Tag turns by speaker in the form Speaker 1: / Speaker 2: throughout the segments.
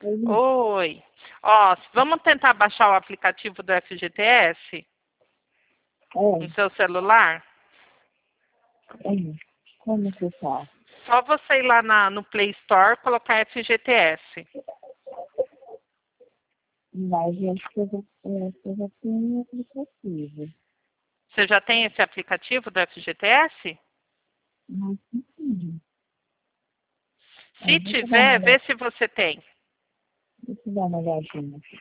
Speaker 1: Oi. Ó, vamos tentar baixar o aplicativo do FGTS no seu celular?
Speaker 2: Como que tá?
Speaker 1: Só você ir lá no Play Store, colocar FGTS.
Speaker 2: Mas eu acho que eu já tenho um aplicativo.
Speaker 1: Você já tem esse aplicativo do FGTS?
Speaker 2: Mas sim.
Speaker 1: Se
Speaker 2: Deixa eu dar uma
Speaker 1: tiver, vê
Speaker 2: olhada.
Speaker 1: se você tem.
Speaker 2: Deixa eu dar uma olhadinha aqui.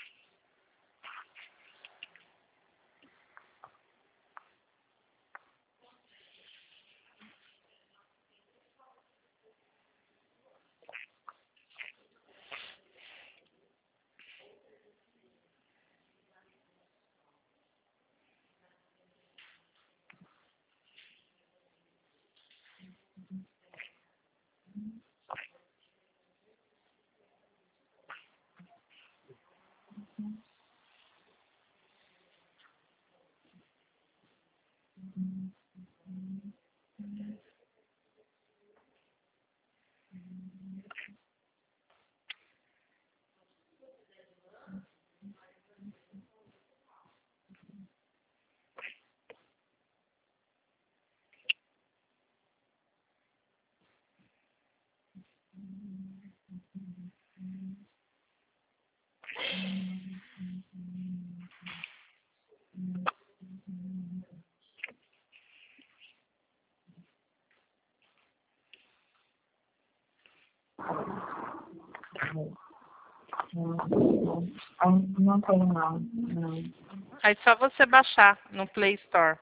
Speaker 2: Não tem não.
Speaker 1: Aí só você baixar no Play Store.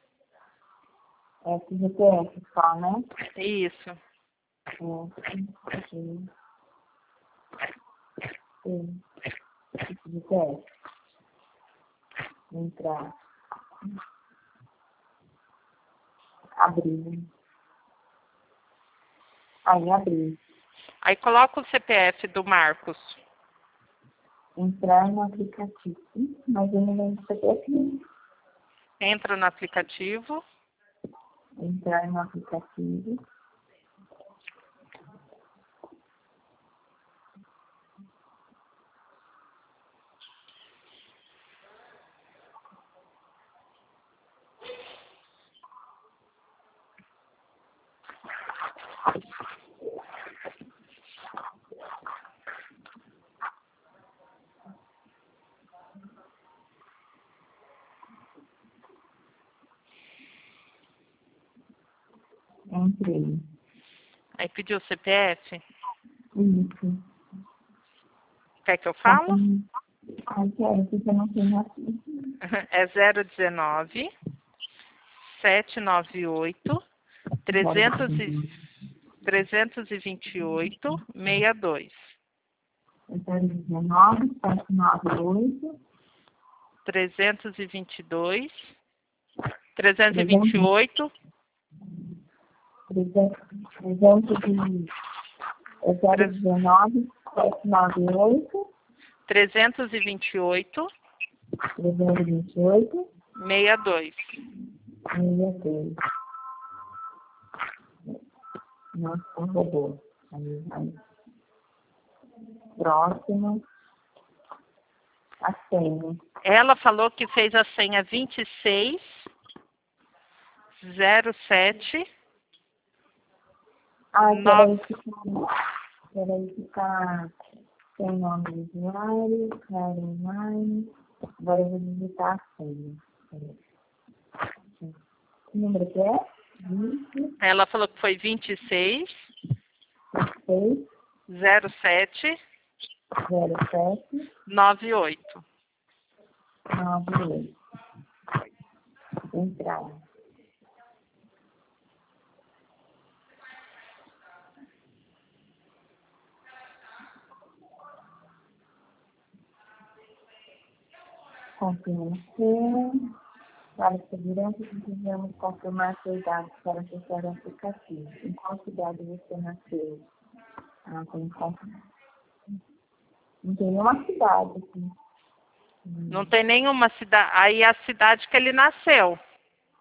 Speaker 2: É FGTS só, né?
Speaker 1: Isso.
Speaker 2: FGTS. Entrar. Abrir. Aí abrir.
Speaker 1: Aí coloca o CPF do Marcos.
Speaker 2: Entrar no aplicativo. Mas eu não lembro se é aqui.
Speaker 1: Entra no aplicativo.
Speaker 2: Entrar no aplicativo. Entrei.
Speaker 1: Aí pediu o CPF.
Speaker 2: Isso.
Speaker 1: Quer que eu falo?
Speaker 2: Aqui é esse que eu não tenho aqui.
Speaker 1: É 019 798 328 62.
Speaker 2: 19, 798,
Speaker 1: 322 328
Speaker 2: 019, 798,
Speaker 1: 328
Speaker 2: 328,
Speaker 1: 62.
Speaker 2: 62. Nossa, roubou. Aí. Próximo. A senha.
Speaker 1: Ela falou que fez a senha 2607.
Speaker 2: Peraí que tá sem nome do usuário, cara online. Agora eu vou digitar a senha. Que número que é? 20,
Speaker 1: Ela falou que foi 26
Speaker 2: 6,
Speaker 1: 07
Speaker 2: 07,
Speaker 1: 98.
Speaker 2: 98. Entrar. Confirmação. Para a segurança, precisamos confirmar seus dados para acessar o aplicativo. Em qual cidade você nasceu? Não tem nenhuma cidade aqui.
Speaker 1: Não tem nenhuma cidade. Aí a cidade que ele nasceu.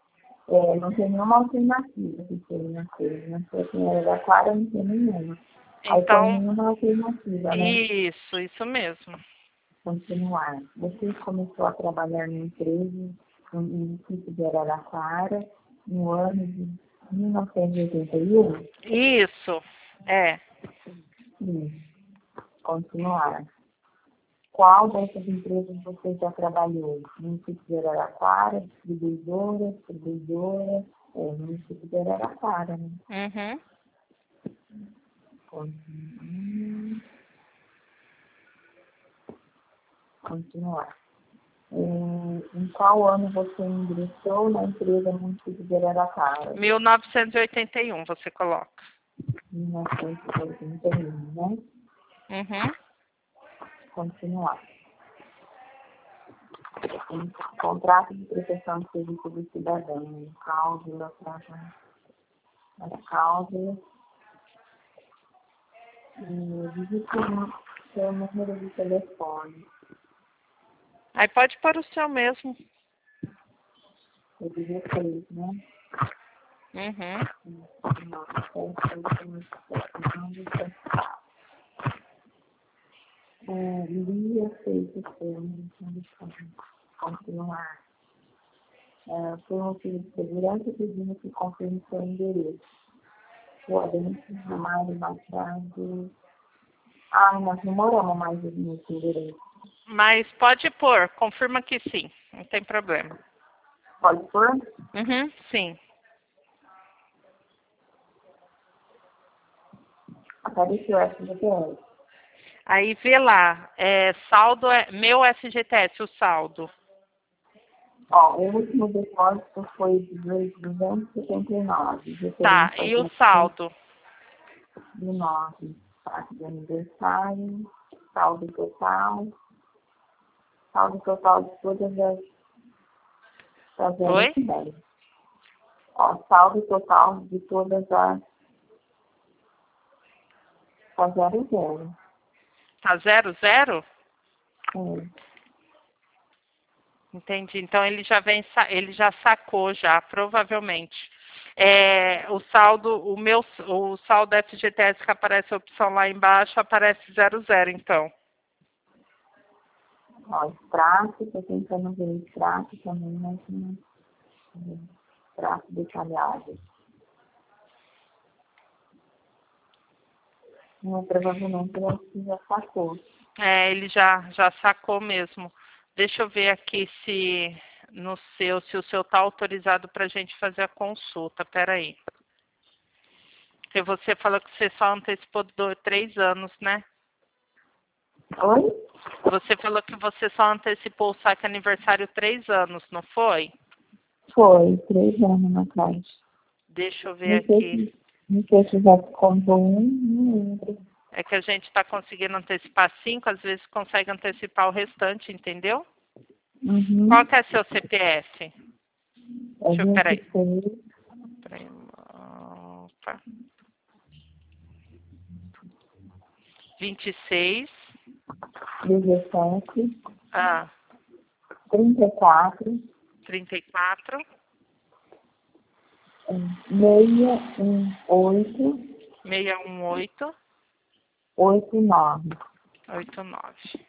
Speaker 2: Não tem nenhuma alternativa que ele nasceu. Nasceu aqui em Araraquara, não tem nenhuma. Aí
Speaker 1: Então,
Speaker 2: põe nenhuma alternativa, né?
Speaker 1: isso mesmo.
Speaker 2: Continuar. Você começou a trabalhar na empresa no município de Araraquara no ano de 1981?
Speaker 1: Isso, é.
Speaker 2: Sim. Continuar. Qual dessas empresas você já trabalhou? Município de Araraquara, distribuidora, município de Araraquara, né?
Speaker 1: Uhum.
Speaker 2: Continuar. Em qual ano você ingressou na empresa município de Araraquara?
Speaker 1: 1981, você coloca.
Speaker 2: 1981, né?
Speaker 1: Uhum.
Speaker 2: Continuar. Contrato de prestação de serviço do cidadão, cláusula, cláusula, digite seu número de telefone.
Speaker 1: Aí pode pôr o seu mesmo.
Speaker 2: Eu diria 3, né?
Speaker 1: Uhum.
Speaker 2: Lia fez o termo, continuar. Por motivo de segurança, pedimos que confirme seu endereço. Rua Dente, Mário Machado. Nós não moramos mais nesse endereço.
Speaker 1: Mas pode pôr, confirma que sim, não tem problema.
Speaker 2: Pode pôr?
Speaker 1: Uhum, sim.
Speaker 2: Apareceu o FGTS.
Speaker 1: Aí vê lá, saldo é meu FGTS, o saldo.
Speaker 2: O último depósito foi de 279.
Speaker 1: Tá, e o saldo?
Speaker 2: De 9. Taxa de aniversário, saldo total de todas as
Speaker 1: Oi?
Speaker 2: 10. Saldo total de todas as 00.
Speaker 1: Tá 00?
Speaker 2: Sim.
Speaker 1: Entendi. Então ele já sacou já, provavelmente. O saldo FGTS que aparece a opção lá embaixo aparece 00, então.
Speaker 2: Extrato, estou tentando ver extrato também, mas não. Extrato detalhado. Provavelmente ele já sacou.
Speaker 1: Ele já sacou mesmo. Deixa eu ver aqui se o seu tá autorizado para a gente fazer a consulta. Peraí. Porque você falou que você só antecipou 3 anos, né?
Speaker 2: Oi?
Speaker 1: Você falou que você só antecipou o saque aniversário 3 anos, não foi?
Speaker 2: Foi, 3 anos na caixa.
Speaker 1: Deixa eu ver aqui.
Speaker 2: Não sei se já comprou não lembro.
Speaker 1: É que a gente está conseguindo antecipar 5, às vezes consegue antecipar o restante, entendeu?
Speaker 2: Uhum.
Speaker 1: Qual que é seu CPF? Peraí.
Speaker 2: 26,
Speaker 1: Opa. 26.
Speaker 2: 17,
Speaker 1: Ah,
Speaker 2: 34,
Speaker 1: 34.
Speaker 2: 618,
Speaker 1: 618.
Speaker 2: 89.
Speaker 1: 89.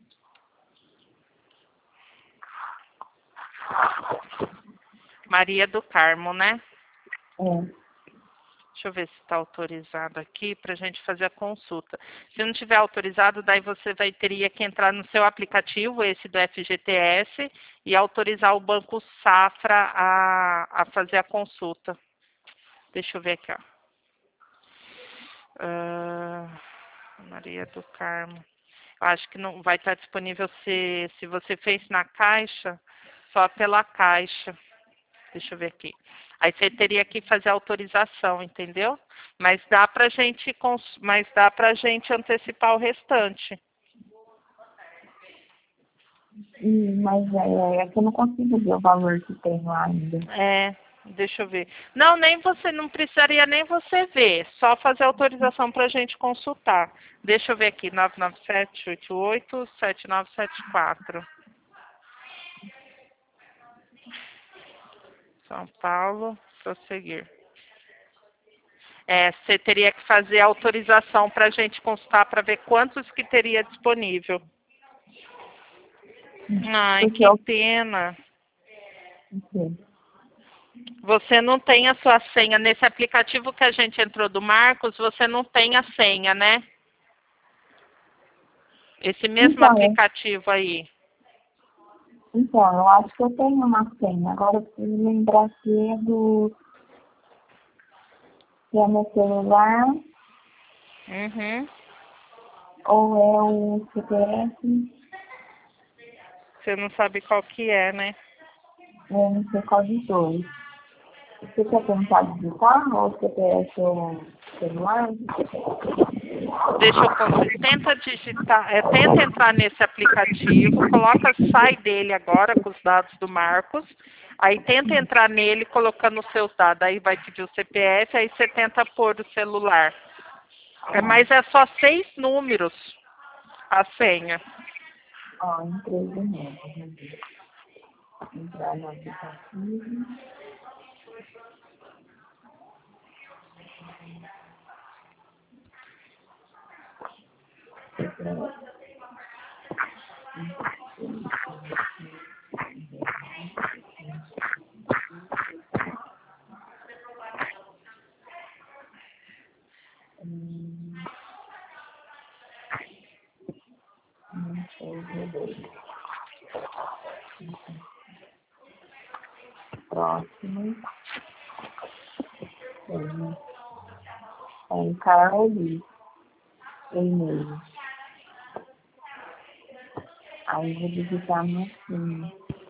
Speaker 1: Maria do Carmo, né? Deixa eu ver se está autorizado aqui para a gente fazer a consulta. Se não tiver autorizado, daí você teria que entrar no seu aplicativo, esse do FGTS, e autorizar o Banco Safra a fazer a consulta. Deixa eu ver aqui, ó. Maria do Carmo. Eu acho que não vai estar disponível se você fez na Caixa, só pela Caixa. Deixa eu ver aqui. Aí você teria que fazer a autorização, entendeu? Mas dá pra gente antecipar o restante.
Speaker 2: Mas é que eu não consigo ver o valor que tem lá ainda.
Speaker 1: Deixa eu ver. Não precisaria nem você ver, só fazer a autorização pra gente consultar. Deixa eu ver aqui, 997887974. São Paulo, prosseguir. Você teria que fazer a autorização para a gente consultar para ver quantos que teria disponível. Ai, que pena. Você não tem a sua senha. Nesse aplicativo que a gente entrou do Marcos, você não tem a senha, né? Esse mesmo aplicativo aí.
Speaker 2: Então, eu acho que eu tenho uma senha. Agora eu preciso lembrar se é se é meu celular ou é o CPF.
Speaker 1: Você não sabe qual que é, né?
Speaker 2: Eu não sei qual de dois. Você quer tentar digitar ou o CPF ou o celular?
Speaker 1: Deixa eu consultar. Tenta digitar, tenta entrar nesse aplicativo, sai dele agora com os dados do Marcos, aí tenta entrar nele colocando os seus dados, aí vai pedir o CPF, aí você tenta pôr o celular. Mas é só 6 números a senha.
Speaker 2: Entrei de novo. Entrar no aplicativo. Próximo. Em Carly. E-mail. Aí vou digitar no fim.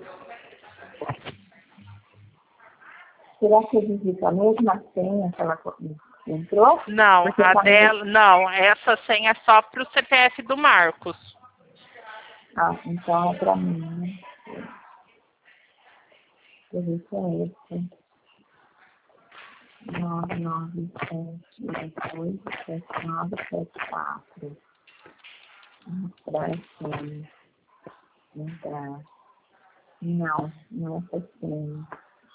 Speaker 2: Será que eu digito a mesma senha que ela entrou?
Speaker 1: Não, não, essa senha é só para o CPF do Marcos.
Speaker 2: Então é para mim, né? Deixa eu ver se é esse. 997787974. Mostrar a senha. Entrar. Não é essa senha.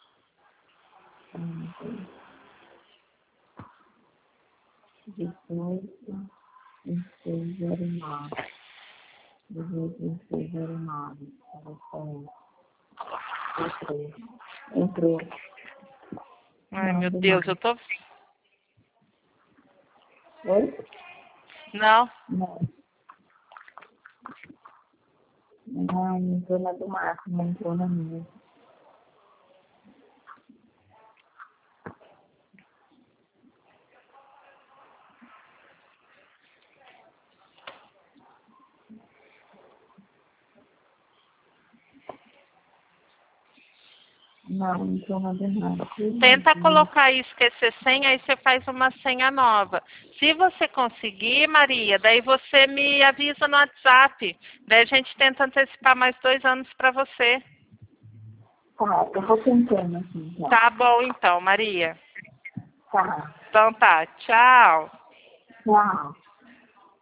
Speaker 2: 18.2609. 18.2609. Entrou.
Speaker 1: Ai, meu Deus, eu tô...
Speaker 2: Oi?
Speaker 1: Não.
Speaker 2: Não entrou na do Marcos, não entrou na minha. Não entrou na do Marcos.
Speaker 1: Tenta colocar e esquecer senha, aí você faz uma senha nova. Se você conseguir, Maria, daí você me avisa no WhatsApp. Daí a gente tenta antecipar mais 2 anos para você.
Speaker 2: Tá, eu vou tentando aqui. Já.
Speaker 1: Tá bom então, Maria.
Speaker 2: Tá.
Speaker 1: Então tá, tchau.
Speaker 2: Tchau.